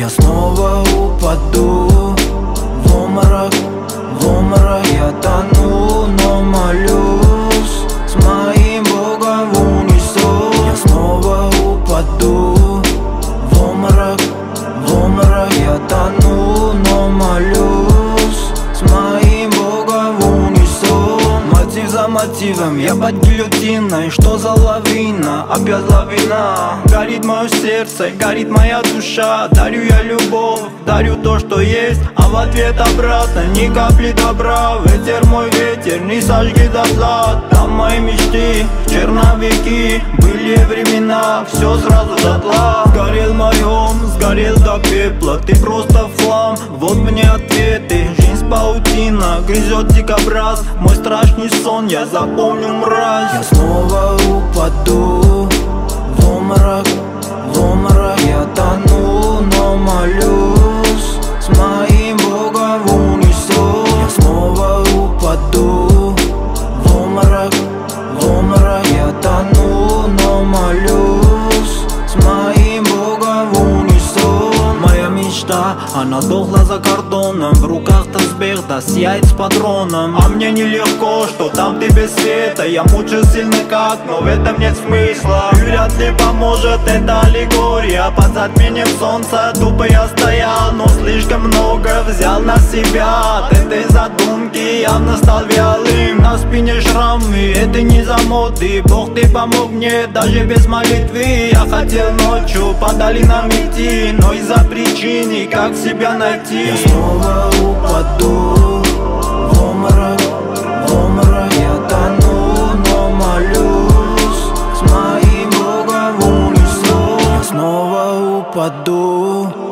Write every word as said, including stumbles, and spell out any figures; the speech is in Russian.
Я снова упаду в обморок, в обморок. Я тону, но молюсь с моим Богом в унисон. Я снова упаду в обморок, в обморок. Я тону, но молюсь с моим Богом в унисон. Мотив за мотивом, я под гильотиной. Что за лавина? Опять лавина. Горит мое сердце, горит моя душа. Дарю я любовь, дарю то, что есть, а в ответ обратно ни капли добра. Ветер мой ветер, не сожги дотла. Там мои мечты, черновики. Были времена, все сразу дотла. Сгорел мой ум, сгорел до пепла. Ты просто флам, вот мне ответы. Жизнь паутина, грызет дикобраз. Мой страшный сон, я запомню мразь. Я снова упаду в обморок, в обморок. Я тону, но молюсь с моим Богом в унисон. Я снова упаду в обморок, в обморок. Я тону, но молюсь с моим Богом в унисон. Моя мечта, она дохла за кордоном. В руках тазбех, да сияет с патроном. А мне нелегко, что там ты без света. Я мучаю сильно как, но в этом нет смысла. И вряд ли поможет эта аллегория. Под затмением солнца тупо я стоял, но слишком много взял на себя. От этой задумки явно стал вялым. На спине шрамы, это не за моды. Бог, ты помог мне даже без молитвы. Я хотел ночью по долинам идти, но из-за причины, как себя найти. Я снова упаду в обморок, в обморок. Я тону, но молюсь с моим Богом в унисон. Я снова упаду